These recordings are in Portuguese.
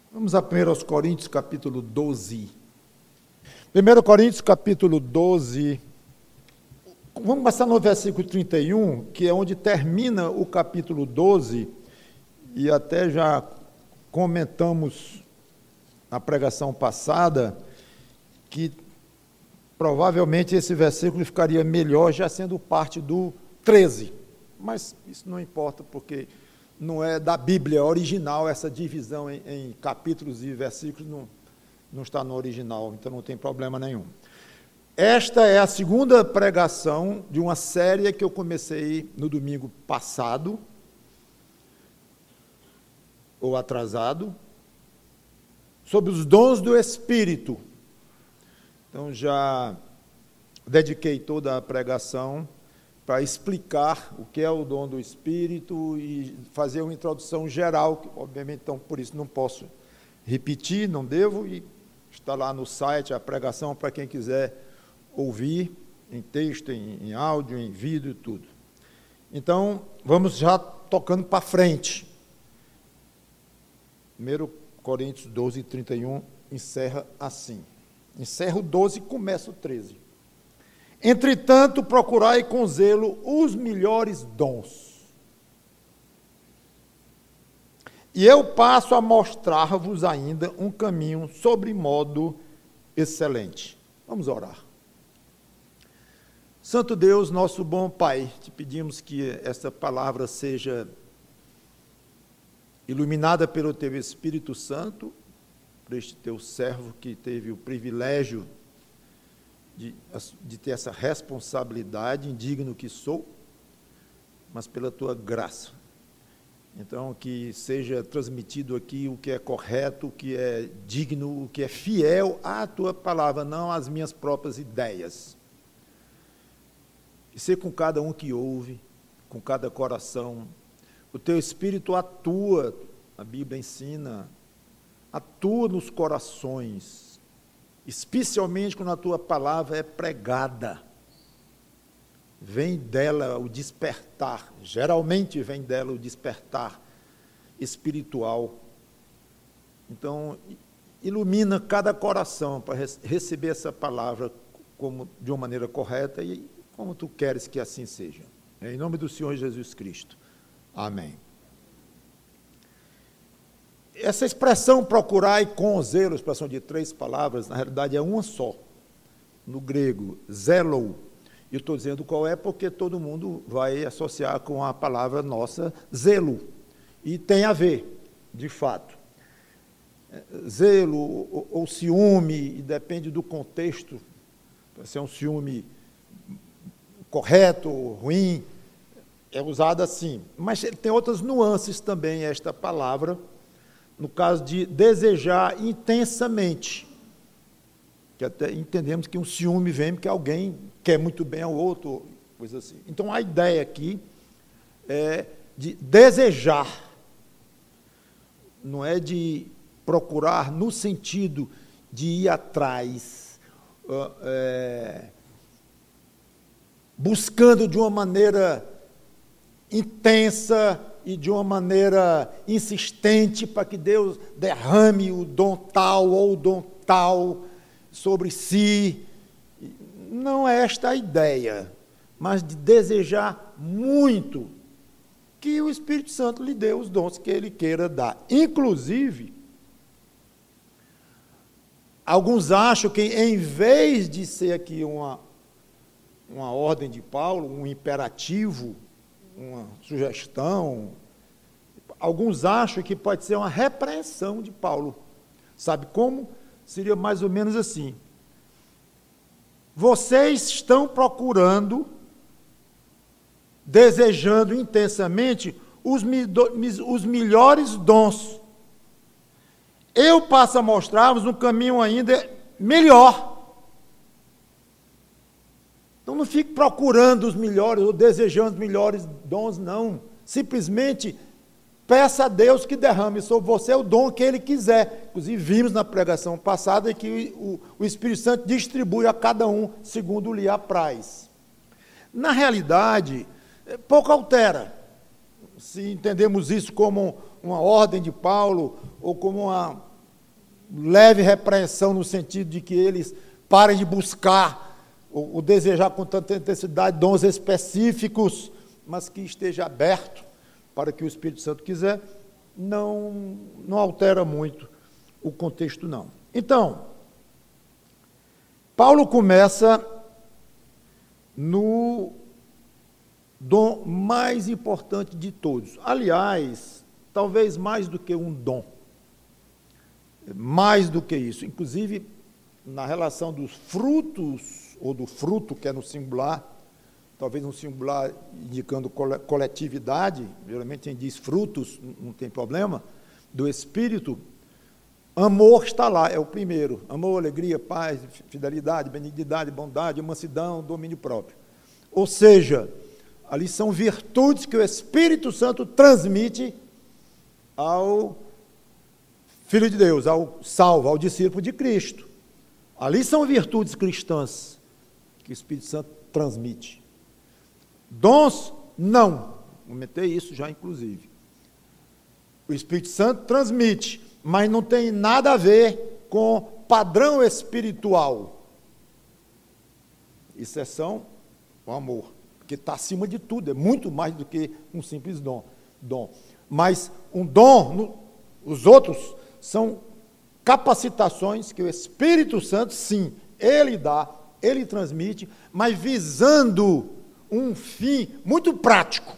Vamos a 1 Coríntios, capítulo 12. 1 Coríntios, capítulo 12. Vamos passar no versículo 31, que é onde termina o capítulo 12, e até já comentamos na pregação passada que provavelmente esse versículo ficaria melhor já sendo parte do 13. Mas isso não importa, porque não é da Bíblia original essa divisão em capítulos e versículos, não está no original, então não tem problema nenhum. Esta é a segunda pregação de uma série que eu comecei no domingo passado, ou atrasado, sobre os dons do Espírito. Então já dediquei toda a pregação para explicar o que é o dom do Espírito e fazer uma introdução geral, que obviamente, então, por isso não posso repetir, não devo, e está lá no site a pregação para quem quiser ouvir, em texto, em áudio, em vídeo e tudo. Então, vamos já tocando para frente. 1 Coríntios 12, 31, encerra assim. Encerra o 12 e começa o 13. Entretanto, procurai com zelo os melhores dons. E eu passo a mostrar-vos ainda um caminho sobre modo excelente. Vamos orar. Santo Deus, nosso bom Pai, te pedimos que esta palavra seja iluminada pelo teu Espírito Santo, por este teu servo que teve o privilégio de ter essa responsabilidade, indigno que sou, mas pela tua graça. Então, que seja transmitido aqui o que é correto, o que é digno, o que é fiel à tua palavra, não às minhas próprias ideias. E ser com cada um que ouve, com cada coração. O teu Espírito atua, a Bíblia ensina, atua nos corações, especialmente quando a tua palavra é pregada. Vem dela o despertar, geralmente vem dela o despertar espiritual. Então, ilumina cada coração para receber essa palavra de uma maneira correta e como tu queres que assim seja. Em nome do Senhor Jesus Cristo. Amém. Essa expressão procurai com zelo, expressão de 3 palavras, na realidade é uma só. No grego, zelo. E eu estou dizendo qual é porque todo mundo vai associar com a palavra nossa, zelo. E tem a ver, de fato. Zelo ou ciúme, e depende do contexto, pode ser um ciúme correto ou ruim, é usado assim. Mas tem outras nuances também esta palavra, no caso de desejar intensamente, que até entendemos que um ciúme vem porque alguém quer muito bem ao outro, coisa assim. Então, a ideia aqui é de desejar, não é de procurar no sentido de ir atrás, buscando de uma maneira intensa e de uma maneira insistente para que Deus derrame o dom tal ou o dom tal sobre si. Não é esta a ideia, mas de desejar muito que o Espírito Santo lhe dê os dons que ele queira dar. Inclusive, alguns acham que em vez de ser aqui uma ordem de Paulo, um imperativo, uma sugestão, alguns acham que pode ser uma repreensão de Paulo. Sabe como? Seria mais ou menos assim. Vocês estão procurando, desejando intensamente os melhores dons. Eu passo a mostrar-vos um caminho ainda melhor. Então não fique procurando os melhores ou desejando os melhores dons, não. Simplesmente peça a Deus que derrame sobre você o dom que Ele quiser. Inclusive vimos na pregação passada que o Espírito Santo distribui a cada um segundo lhe apraz. Na realidade, pouco altera. Se entendemos isso como uma ordem de Paulo ou como leve repreensão no sentido de que eles parem de buscar o desejar com tanta intensidade dons específicos, mas que esteja aberto para que o Espírito Santo quiser, não altera muito o contexto, não. Então, Paulo começa no dom mais importante de todos. Aliás, talvez mais do que um dom. Mais do que isso. Inclusive, na relação dos frutos, ou do fruto, que é no singular, talvez um singular indicando coletividade, geralmente quem diz frutos, não tem problema, do Espírito, amor está lá, é o primeiro. Amor, alegria, paz, fidelidade, benignidade, bondade, mansidão, domínio próprio. Ou seja, ali são virtudes que o Espírito Santo transmite ao Filho de Deus, ao salvo, ao discípulo de Cristo. Ali são virtudes cristãs que o Espírito Santo transmite. Dons, não. Comentei isso já, inclusive. O Espírito Santo transmite, mas não tem nada a ver com padrão espiritual. Exceção o amor, que está acima de tudo, é muito mais do que um simples dom. Mas um dom, os outros, são capacitações que o Espírito Santo, sim, ele dá, ele transmite, mas visando um fim muito prático,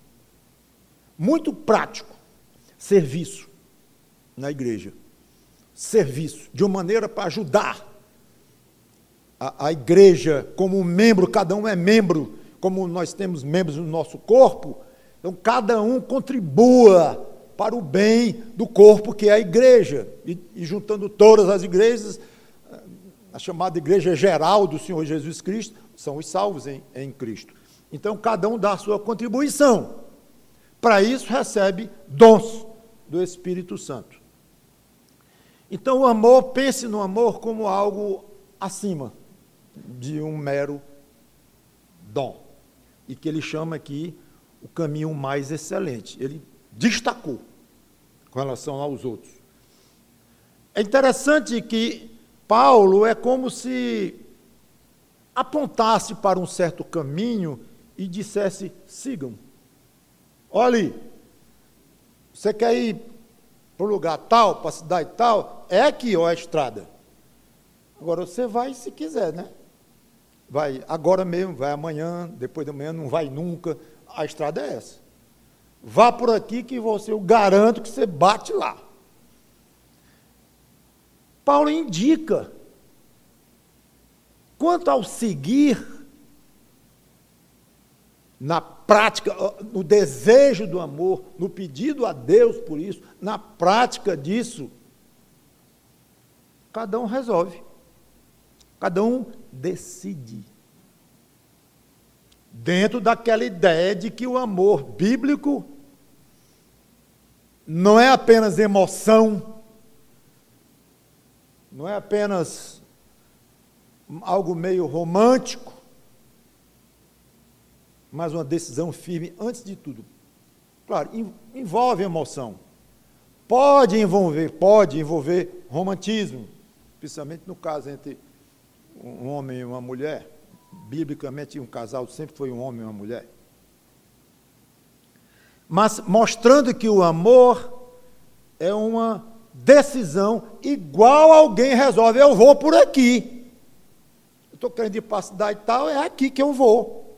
serviço na igreja, serviço, de uma maneira para ajudar a igreja como membro, cada um é membro, como nós temos membros no nosso corpo, então cada um contribua para o bem do corpo que é a igreja, e juntando todas as igrejas, a chamada igreja geral do Senhor Jesus Cristo, são os salvos em Cristo. Então, cada um dá a sua contribuição. Para isso, recebe dons do Espírito Santo. Então, o amor, pense no amor como algo acima de um mero dom. E que ele chama aqui o caminho mais excelente. Ele destacou com relação aos outros. É interessante que Paulo é como se apontasse para um certo caminho e dissesse, sigam. Olha ali, você quer ir para o lugar tal, para a cidade tal, é aqui, ó, a estrada. Agora você vai se quiser, né? Vai agora mesmo, vai amanhã, depois de amanhã, não vai nunca, a estrada é essa. Vá por aqui que eu garanto que você bate lá. Paulo indica, quanto ao seguir, na prática, no desejo do amor, no pedido a Deus por isso, na prática disso, cada um resolve, cada um decide. Dentro daquela ideia de que o amor bíblico não é apenas emoção, não é apenas algo meio romântico, mas uma decisão firme antes de tudo. Claro, envolve emoção. Pode envolver romantismo, especialmente no caso entre um homem e uma mulher. Biblicamente, um casal sempre foi um homem e uma mulher. Mas mostrando que o amor é uma decisão igual alguém resolve, eu vou por aqui. Eu estou querendo ir para a cidade e tal, é aqui que eu vou.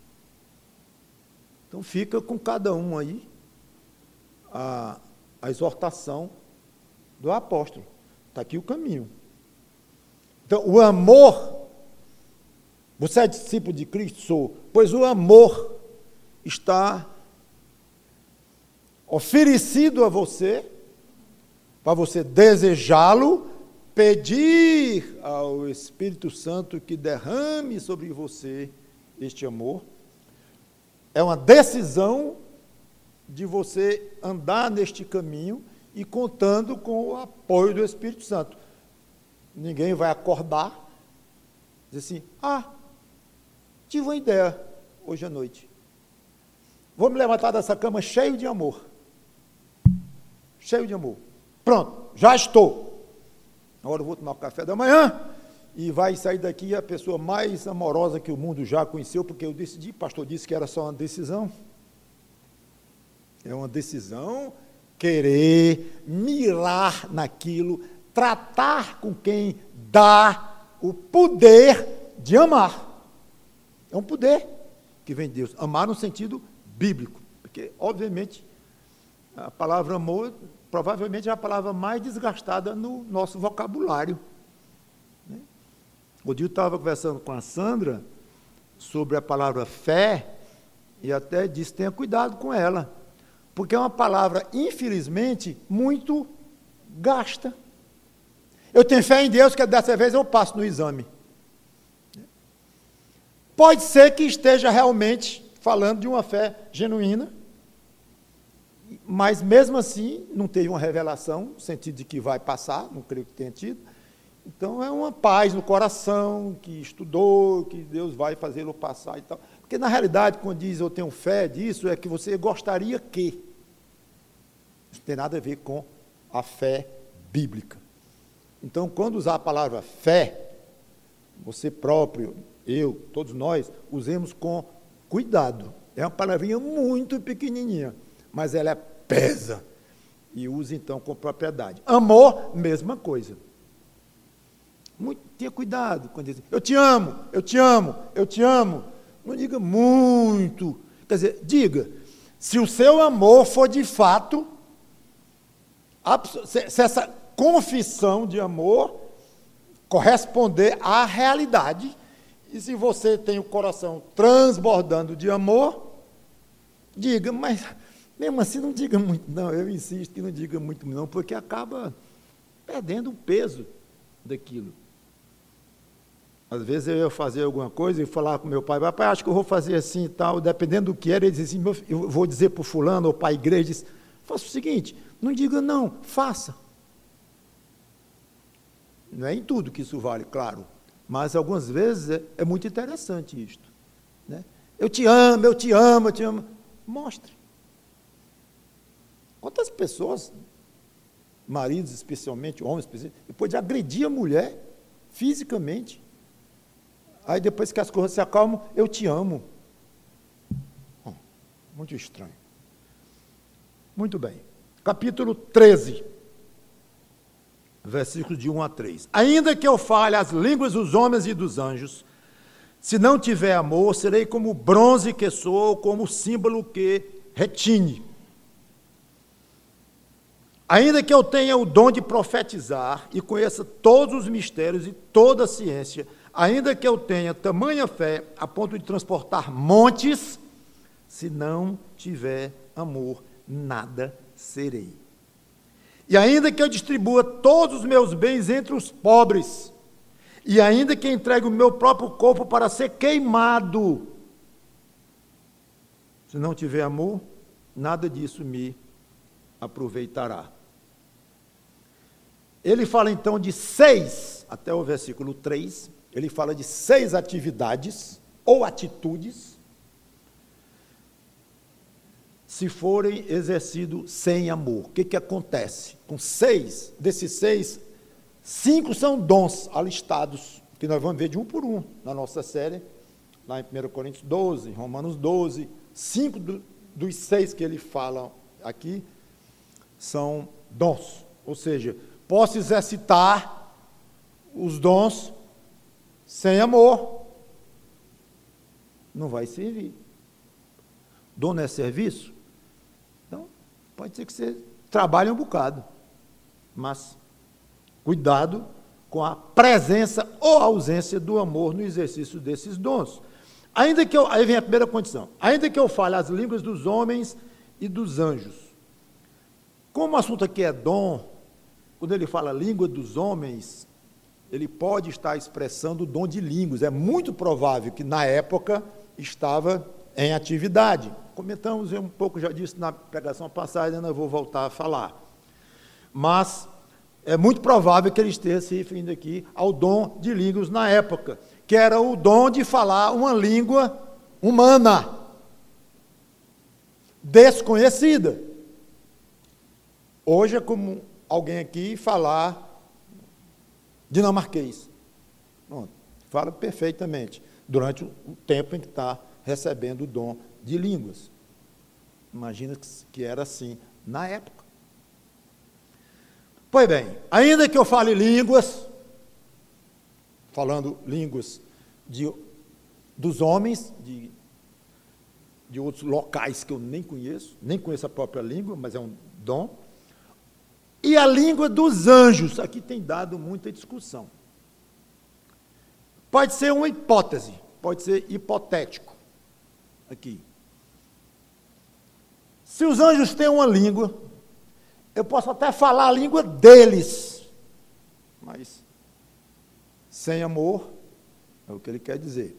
Então fica com cada um aí a exortação do apóstolo. Está aqui o caminho. Então, o amor, você é discípulo de Cristo? Sou. Pois o amor está oferecido a você, para você desejá-lo, pedir ao Espírito Santo que derrame sobre você este amor. É uma decisão de você andar neste caminho e contando com o apoio do Espírito Santo. Ninguém vai acordar, dizer assim, tive uma ideia hoje à noite. Vou me levantar dessa cama cheio de amor. Cheio de amor. Pronto, já estou. agora eu vou tomar o café da manhã, e vai sair daqui a pessoa mais amorosa que o mundo já conheceu, porque eu decidi, o pastor disse que era só uma decisão. É uma decisão, querer, mirar naquilo, tratar com quem dá o poder de amar. É um poder que vem de Deus. Amar no sentido bíblico, porque, obviamente, a palavra amor provavelmente é a palavra mais desgastada no nosso vocabulário. O dia eu estava conversando com a Sandra sobre a palavra fé e até disse, tenha cuidado com ela, porque é uma palavra, infelizmente, muito gasta. Eu tenho fé em Deus que dessa vez eu passo no exame. Pode ser que esteja realmente falando de uma fé genuína, mas mesmo assim não teve uma revelação, no sentido de que vai passar, não creio que tenha tido. Então é uma paz no coração, que estudou, que Deus vai fazê-lo passar e tal. Porque na realidade, quando diz eu tenho fé disso, é que você gostaria que. Isso não tem nada a ver com a fé bíblica. Então, quando usar a palavra fé, você próprio, eu, todos nós, usemos com cuidado. É uma palavrinha muito pequenininha, mas ela pesa. E use então com propriedade. Amor, mesma coisa. Tenha cuidado quando diz, eu te amo, eu te amo, eu te amo. Não diga muito. Quer dizer, diga, se o seu amor for de fato, se essa confissão de amor corresponder à realidade, e se você tem o coração transbordando de amor, diga, mas mesmo assim não diga muito não, eu insisto que não diga muito não, porque acaba perdendo o peso daquilo. Às vezes eu ia fazer alguma coisa e falar com meu pai, papai, acho que eu vou fazer assim e tal, dependendo do que era, ele dizia assim, eu vou dizer para o fulano ou para a igreja, diz, faça o seguinte, não diga não, faça. Não é em tudo que isso vale, claro, mas algumas vezes é muito interessante isto. Né? Eu te amo, eu te amo, eu te amo. Mostre. Quantas pessoas, maridos especialmente, homens especialmente, depois de agredir a mulher fisicamente, aí depois que as coisas se acalmam, eu te amo. Muito estranho. Muito bem. Capítulo 13, versículos de 1 a 3. Ainda que eu fale as línguas dos homens e dos anjos, se não tiver amor, serei como o bronze que sou, como o símbolo que retine. Ainda que eu tenha o dom de profetizar e conheça todos os mistérios e toda a ciência, ainda que eu tenha tamanha fé a ponto de transportar montes, se não tiver amor, nada serei. E ainda que eu distribua todos os meus bens entre os pobres, e ainda que entregue o meu próprio corpo para ser queimado, se não tiver amor, nada disso me aproveitará. Ele fala então de 6, até o versículo 3, ele fala de 6 atividades ou atitudes, se forem exercidos sem amor. O que acontece? Com 6, desses 6, 5 são dons alistados, que nós vamos ver de um por um na nossa série, lá em 1 Coríntios 12, Romanos 12, 5 dos 6 que ele fala aqui são dons, ou seja, posso exercitar os dons sem amor, não vai servir. Dom não é serviço? Então, pode ser que você trabalhe um bocado, mas cuidado com a presença ou ausência do amor no exercício desses dons. Ainda que aí vem a primeira condição, ainda que eu fale as línguas dos homens e dos anjos. Como o assunto aqui é dom, quando ele fala língua dos homens, ele pode estar expressando o dom de línguas. É muito provável que na época estava em atividade. Comentamos um pouco já disso na pregação passada, ainda vou voltar a falar. Mas é muito provável que ele esteja se referindo aqui ao dom de línguas na época, que era o dom de falar uma língua humana, desconhecida. Hoje é como alguém aqui falar dinamarquês. Pronto, fala perfeitamente, durante o tempo em que está recebendo o dom de línguas. Imagina que era assim na época. Pois bem, ainda que eu fale línguas, falando línguas dos homens, de outros locais que eu nem conheço a própria língua, mas é um dom, e a língua dos anjos, aqui tem dado muita discussão. Pode ser uma hipótese, pode ser hipotético, aqui. Se os anjos têm uma língua, eu posso até falar a língua deles, mas sem amor, é o que ele quer dizer.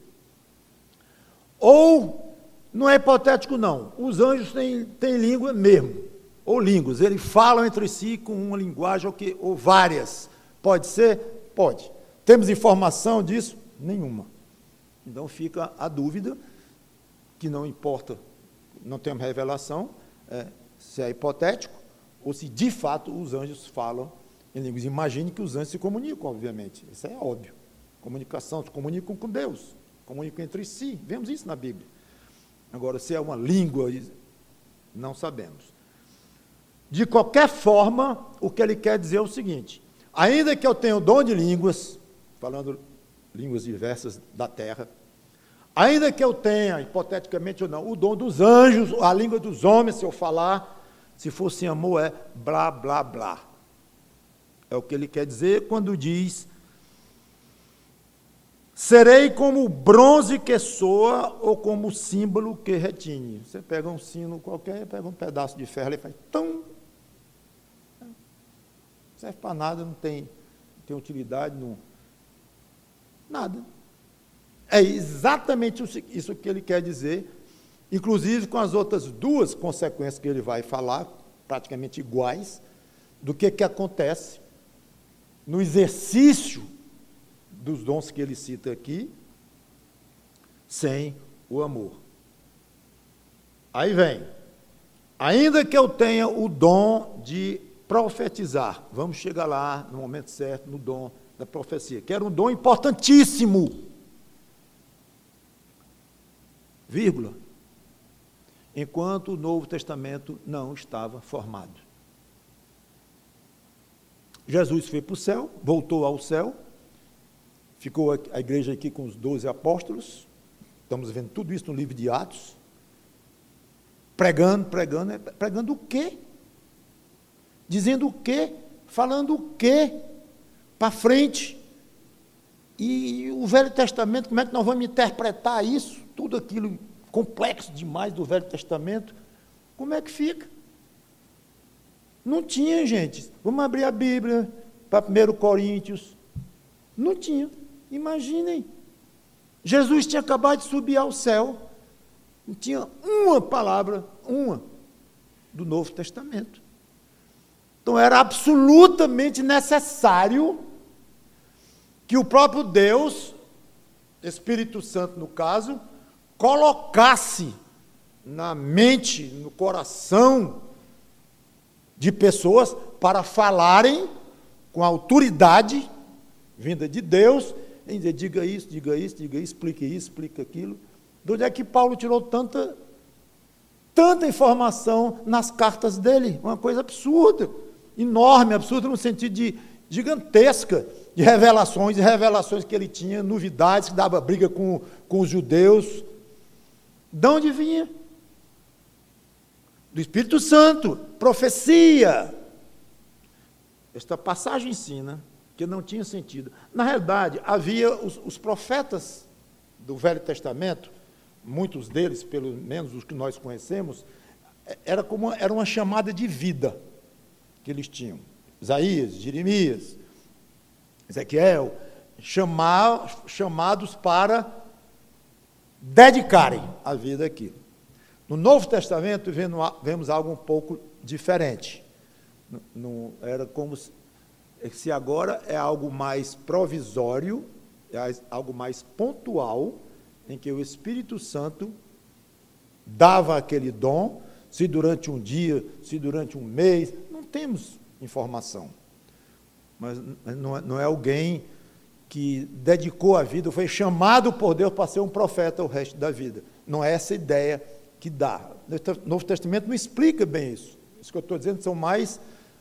Ou, não é hipotético não, os anjos têm língua mesmo, ou línguas, eles falam entre si com uma linguagem ou várias. Pode ser? Pode. Temos informação disso? Nenhuma. Então fica a dúvida, que não importa, não temos revelação, se é hipotético, ou se de fato os anjos falam em línguas. Imagine que os anjos se comunicam, obviamente, isso é óbvio. Comunicação, se comunicam com Deus, comunicam entre si, vemos isso na Bíblia. Agora, se é uma língua, não sabemos. De qualquer forma, o que ele quer dizer é o seguinte: ainda que eu tenha o dom de línguas, falando línguas diversas da terra, ainda que eu tenha, hipoteticamente ou não, o dom dos anjos, a língua dos homens, se eu falar, se for sem amor, é blá, blá, blá. É o que ele quer dizer quando diz: serei como o bronze que soa ou como o símbolo que retine. Você pega um sino qualquer, pega um pedaço de ferro e faz tão. Não serve para nada, não tem utilidade, nada. É exatamente isso que ele quer dizer, inclusive com as outras duas consequências que ele vai falar, praticamente iguais, do que acontece no exercício dos dons que ele cita aqui, sem o amor. Aí vem, ainda que eu tenha o dom de profetizar, vamos chegar lá no momento certo, no dom da profecia, que era um dom importantíssimo, vírgula, enquanto o Novo Testamento não estava formado. Jesus foi para o céu, voltou ao céu, ficou a igreja aqui com os 12 apóstolos, estamos vendo tudo isso no livro de Atos, pregando o quê? Dizendo o quê? Falando o quê? Para frente. E o Velho Testamento, como é que nós vamos interpretar isso? Tudo aquilo complexo demais do Velho Testamento, como é que fica? Não tinha, gente. Vamos abrir a Bíblia para 1 Coríntios. Não tinha. Imaginem. Jesus tinha acabado de subir ao céu. Não tinha uma palavra, do Novo Testamento. Então era absolutamente necessário que o próprio Deus, Espírito Santo no caso, colocasse na mente, no coração de pessoas para falarem com autoridade vinda de Deus, em dizer, diga isso, explique isso, explique aquilo. De onde é que Paulo tirou tanta informação nas cartas dele? Uma coisa absurda, enorme, absurda no sentido de gigantesca, de revelações que ele tinha, novidades, que dava briga com os judeus. De onde vinha? Do Espírito Santo, profecia. Esta passagem ensina que não tinha sentido. Na realidade, havia os profetas do Velho Testamento, muitos deles, pelo menos os que nós conhecemos, era uma chamada de vida que eles tinham. Isaías, Jeremias, Ezequiel, chamados para dedicarem a vida àquilo. No Novo Testamento, vemos algo um pouco diferente. Era como se agora é algo mais provisório, é algo mais pontual, em que o Espírito Santo dava aquele dom, se durante um dia, se durante um mês, não temos informação. mas não é alguém que dedicou a vida, foi chamado por Deus para ser um profeta o resto da vida. Não é essa ideia que dá. O Novo Testamento não explica bem isso. Isso que eu estou dizendo são mais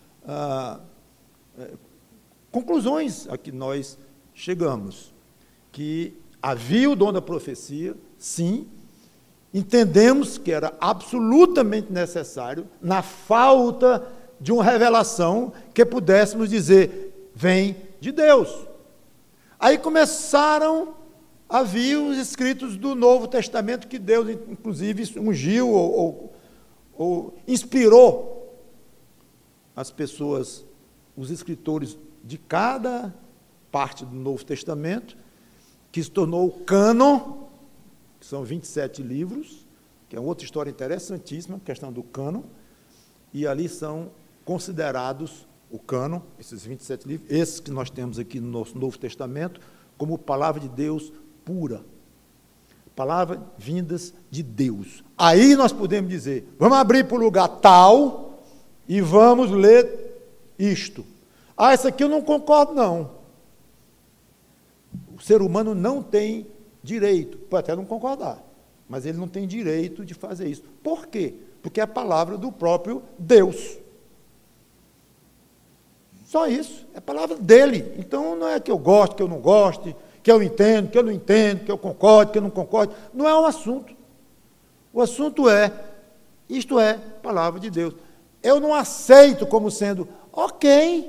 conclusões a que nós chegamos. Que havia o dom da profecia, sim, entendemos que era absolutamente necessário, na falta de uma revelação, que pudéssemos dizer, vem de Deus. Aí começaram a vir os escritos do Novo Testamento, que Deus, inclusive, ungiu ou inspirou as pessoas, os escritores de cada parte do Novo Testamento, que se tornou o cânon, que são 27 livros, que é outra história interessantíssima, a questão do cânon, e ali são considerados o cânon, esses 27 livros, esses que nós temos aqui no nosso Novo Testamento, como palavra de Deus pura, palavras vindas de Deus. Aí nós podemos dizer, vamos abrir para o lugar tal e vamos ler isto. Ah, isso aqui eu não concordo, não. O ser humano não tem direito, pode até não concordar, mas ele não tem direito de fazer isso. Por quê? Porque é a palavra do próprio Deus. Só isso, é a palavra dele. Então não é que eu goste, que eu não goste, que eu entendo, que eu não entendo, que eu concordo, que eu não concordo. Não é um assunto. O assunto é, isto é palavra de Deus. Eu não aceito como sendo, ok,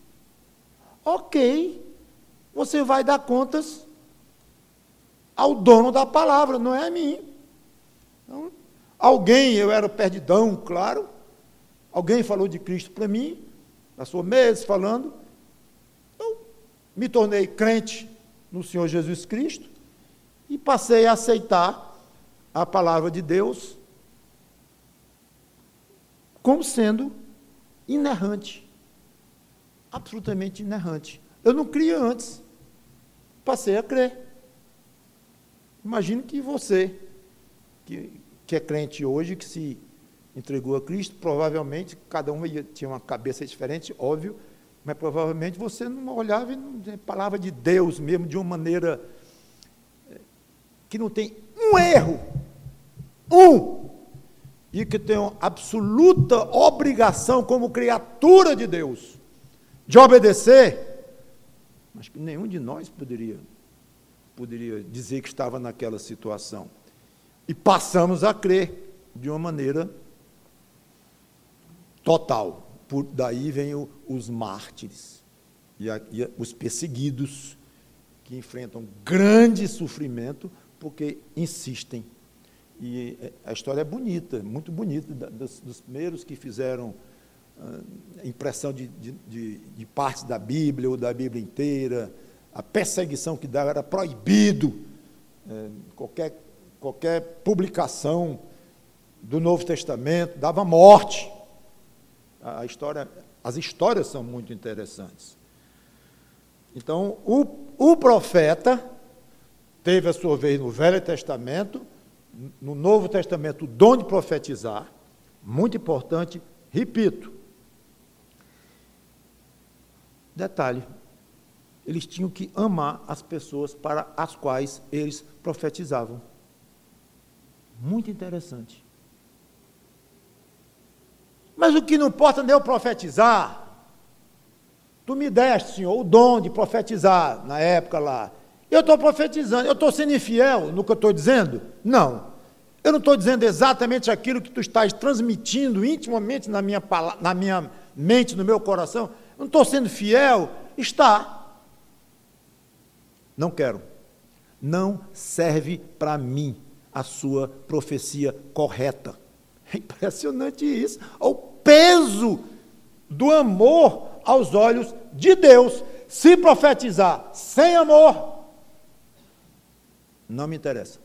você vai dar contas ao dono da palavra, não é a mim. Então, eu era perdidão, claro, alguém falou de Cristo para mim, passou meses falando, eu me tornei crente no Senhor Jesus Cristo e passei a aceitar a palavra de Deus como sendo inerrante, absolutamente inerrante. Eu não cria antes, passei a crer. Imagino que você, que é crente hoje, que se entregou a Cristo, provavelmente, cada um tinha uma cabeça diferente, óbvio, mas provavelmente você não olhava a palavra de Deus mesmo, de uma maneira que não tem um erro, e que tem uma absoluta obrigação como criatura de Deus, de obedecer, mas que nenhum de nós poderia dizer que estava naquela situação. E passamos a crer de uma maneira total. Daí vem os mártires e os perseguidos, que enfrentam grande sofrimento porque insistem. E a história é bonita, muito bonita, dos primeiros que fizeram impressão de partes da Bíblia ou da Bíblia inteira. A perseguição que dava era proibido, qualquer publicação do Novo Testamento dava morte. As histórias são muito interessantes. Então, o profeta teve a sua vez no Velho Testamento, no Novo Testamento, o dom de profetizar, muito importante, repito. Detalhe, eles tinham que amar as pessoas para as quais eles profetizavam. Muito interessante. Mas o que não importa nem eu profetizar. Tu me deste, Senhor, o dom de profetizar na época lá. Eu estou profetizando, eu estou sendo infiel no que eu estou dizendo? Não. Eu não estou dizendo exatamente aquilo que tu estás transmitindo intimamente na minha mente, no meu coração. Eu não estou sendo fiel? Está. Não quero. Não serve para mim a sua profecia correta. É impressionante isso. O peso do amor aos olhos de Deus. Se profetizar sem amor, não me interessa.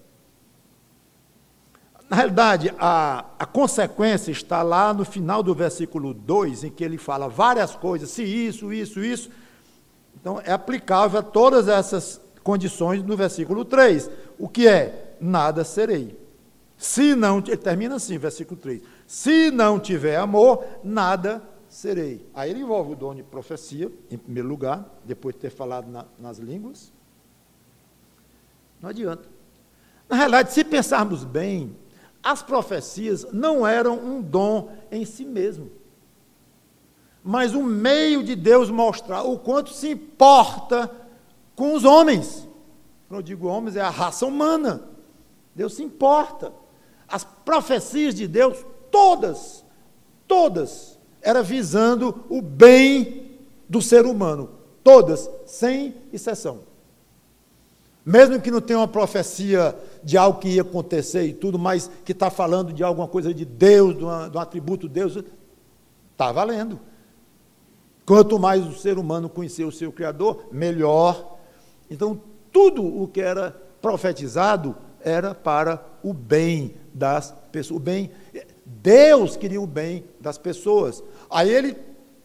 Na realidade, a consequência está lá no final do versículo 2, em que ele fala várias coisas, se isso. Então, é aplicável a todas essas condições no versículo 3. O que é? Nada serei. Se não, ele termina assim, versículo 3. Se não tiver amor, nada serei. Aí ele envolve o dom de profecia, em primeiro lugar, depois de ter falado nas línguas. Não adianta. Na realidade, se pensarmos bem, as profecias não eram um dom em si mesmo, mas um meio de Deus mostrar o quanto se importa com os homens. Quando eu digo homens, é a raça humana. Deus se importa. As profecias de Deus, todas, eram visando o bem do ser humano. Todas, sem exceção. Mesmo que não tenha uma profecia de algo que ia acontecer e tudo, mas que está falando de alguma coisa de Deus, de um atributo de Deus, está valendo. Quanto mais o ser humano conhecer o seu Criador, melhor. Então, tudo o que era profetizado era para o bem das pessoas. O bem, Deus queria o bem das pessoas. Aí ele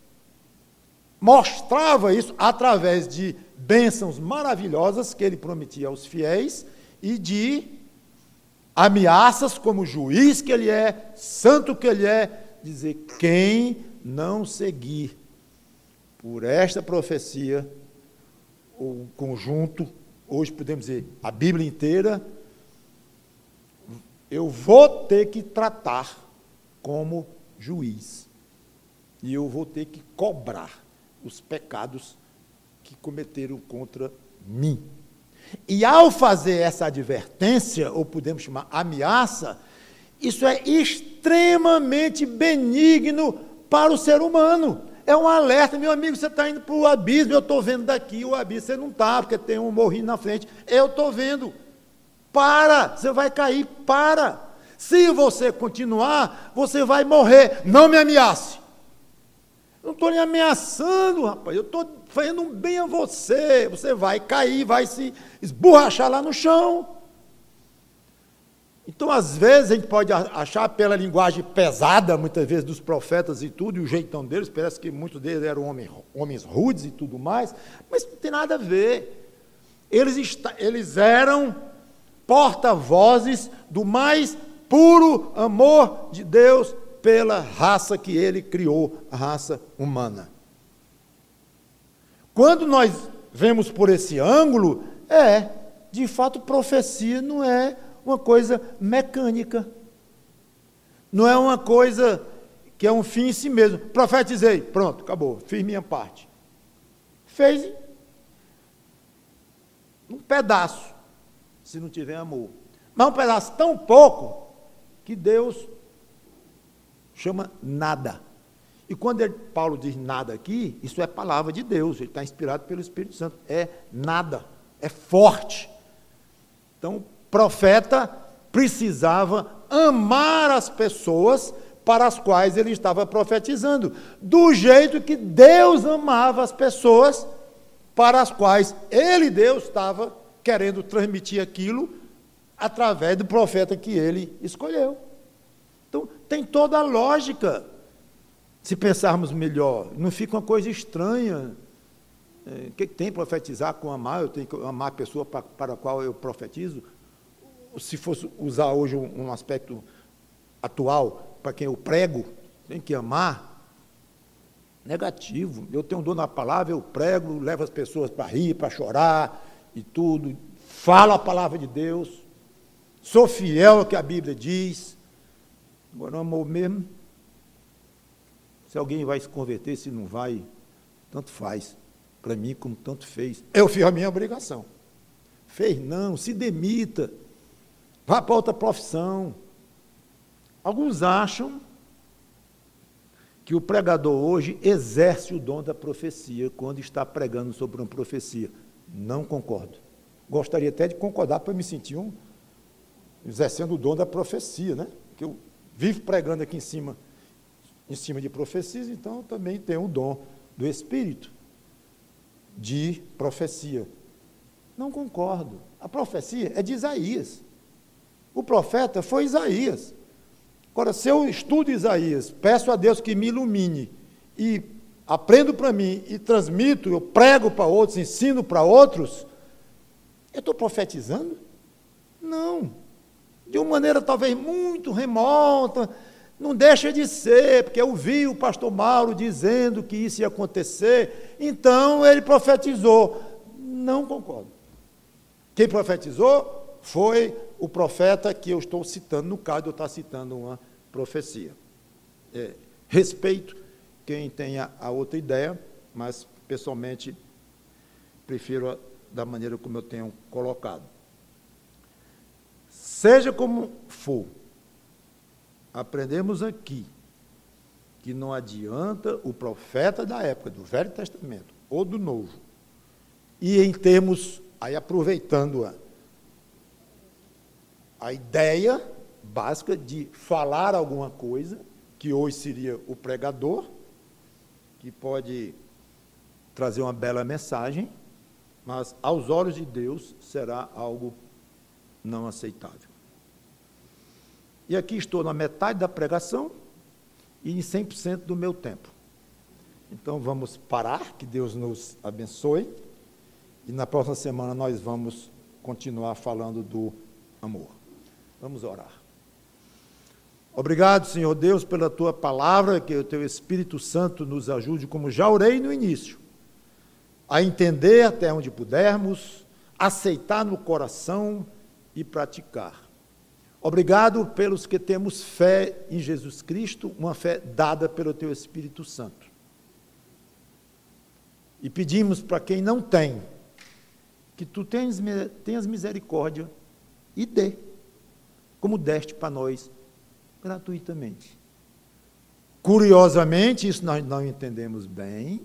mostrava isso através de bênçãos maravilhosas que ele prometia aos fiéis e de ameaças como juiz que ele é, santo que ele é, dizer, quem não seguir por esta profecia, o conjunto, hoje podemos dizer, a Bíblia inteira, eu vou ter que tratar como juiz. E eu vou ter que cobrar os pecados que cometeram contra mim. E ao fazer essa advertência, ou podemos chamar ameaça, isso é extremamente benigno para o ser humano. É um alerta, meu amigo, você está indo para o abismo, eu estou vendo daqui o abismo, você não está, porque tem um morrinho na frente, eu estou vendo. Para, você vai cair, para. Se você continuar, você vai morrer, não me ameace. Eu não estou lhe ameaçando, rapaz, eu estou fazendo um bem a você, você vai cair, vai se esborrachar lá no chão. Então, às vezes, a gente pode achar pela linguagem pesada, muitas vezes, dos profetas e tudo, e o jeitão deles, parece que muitos deles eram homens rudes e tudo mais, mas não tem nada a ver. Eles eram porta-vozes do mais puro amor de Deus pela raça que ele criou, a raça humana. Quando nós vemos por esse ângulo, de fato, profecia não é uma coisa mecânica, não é uma coisa que é um fim em si mesmo. Profetizei, pronto, acabou, fiz minha parte. Fez um pedaço, se não tiver amor. Mas um pedaço tão pouco que Deus chama nada. E quando Paulo diz nada aqui, isso é palavra de Deus, ele está inspirado pelo Espírito Santo. É nada, é forte. Então, o profeta precisava amar as pessoas para as quais ele estava profetizando, do jeito que Deus amava as pessoas para as quais ele, Deus, estava querendo transmitir aquilo através do profeta que ele escolheu. Então, tem toda a lógica, se pensarmos melhor. Não fica uma coisa estranha. O que tem profetizar com amar? Eu tenho que amar a pessoa para a qual eu profetizo? Se fosse usar hoje um aspecto atual, para quem eu prego, tem que amar. Negativo. Eu tenho um dom na palavra, eu prego, levo as pessoas para rir, para chorar e tudo. Falo a palavra de Deus. Sou fiel ao que a Bíblia diz. Agora, amor mesmo, se alguém vai se converter, se não vai, tanto faz. Para mim, como tanto fez. Eu fiz a minha obrigação. Fez não, se demita. Vá para outra profissão. Alguns acham que o pregador hoje exerce o dom da profecia quando está pregando sobre uma profecia. Não concordo. Gostaria até de concordar para me sentir exercendo o dom da profecia, né? Porque eu vivo pregando aqui em cima de profecias, então eu também tenho o dom do Espírito de profecia. Não concordo. A profecia é de Isaías. O profeta foi Isaías. Agora, se eu estudo Isaías, peço a Deus que me ilumine e aprendo para mim e transmito, eu prego para outros, ensino para outros, eu estou profetizando? Não. De uma maneira talvez muito remota, Não deixa de ser, porque eu vi o pastor Mauro dizendo que isso ia acontecer, então ele profetizou. Não concordo. Quem profetizou foi o profeta que eu estou citando, no caso de eu estar citando uma profecia. Respeito quem tenha a outra ideia, mas pessoalmente prefiro da maneira como eu tenho colocado. Seja como for, aprendemos aqui que não adianta o profeta da época do Velho Testamento ou do Novo, e em termos, aí aproveitando a ideia básica de falar alguma coisa, que hoje seria o pregador, que pode trazer uma bela mensagem, mas aos olhos de Deus será algo não aceitável. E aqui estou na metade da pregação e em 100% do meu tempo. Então vamos parar, que Deus nos abençoe, e na próxima semana nós vamos continuar falando do amor. Vamos orar. Obrigado, Senhor Deus, pela Tua palavra, que o Teu Espírito Santo nos ajude, como já orei no início, a entender até onde pudermos, aceitar no coração e praticar. Obrigado pelos que temos fé em Jesus Cristo, uma fé dada pelo Teu Espírito Santo. E pedimos para quem não tem, que Tu tenhas misericórdia e dê, como deste para nós, gratuitamente. Curiosamente, isso nós não entendemos bem,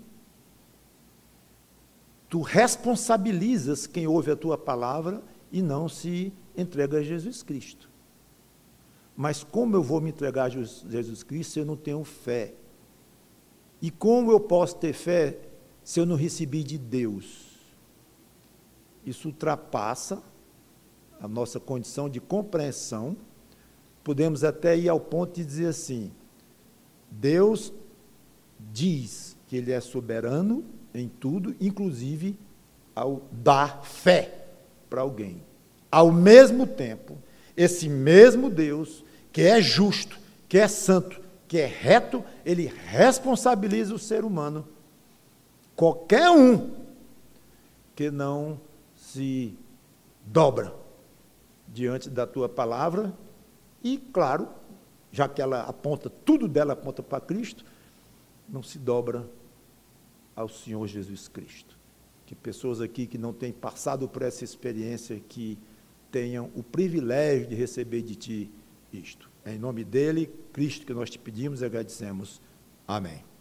Tu responsabilizas quem ouve a Tua palavra e não se entrega a Jesus Cristo. Mas como eu vou me entregar a Jesus Cristo se eu não tenho fé? E como eu posso ter fé se eu não recebi de Deus? Isso ultrapassa a nossa condição de compreensão. Podemos até ir ao ponto de dizer assim, Deus diz que Ele é soberano em tudo, inclusive ao dar fé para alguém. Ao mesmo tempo, esse mesmo Deus, que é justo, que é santo, que é reto, Ele responsabiliza o ser humano, qualquer um que não se dobra diante da Tua palavra, e, claro, já que ela aponta, tudo dela aponta para Cristo, não se dobra ao Senhor Jesus Cristo. Que pessoas aqui que não têm passado por essa experiência, que tenham o privilégio de receber de Ti isto. Em nome dEle, Cristo, que nós Te pedimos e agradecemos. Amém.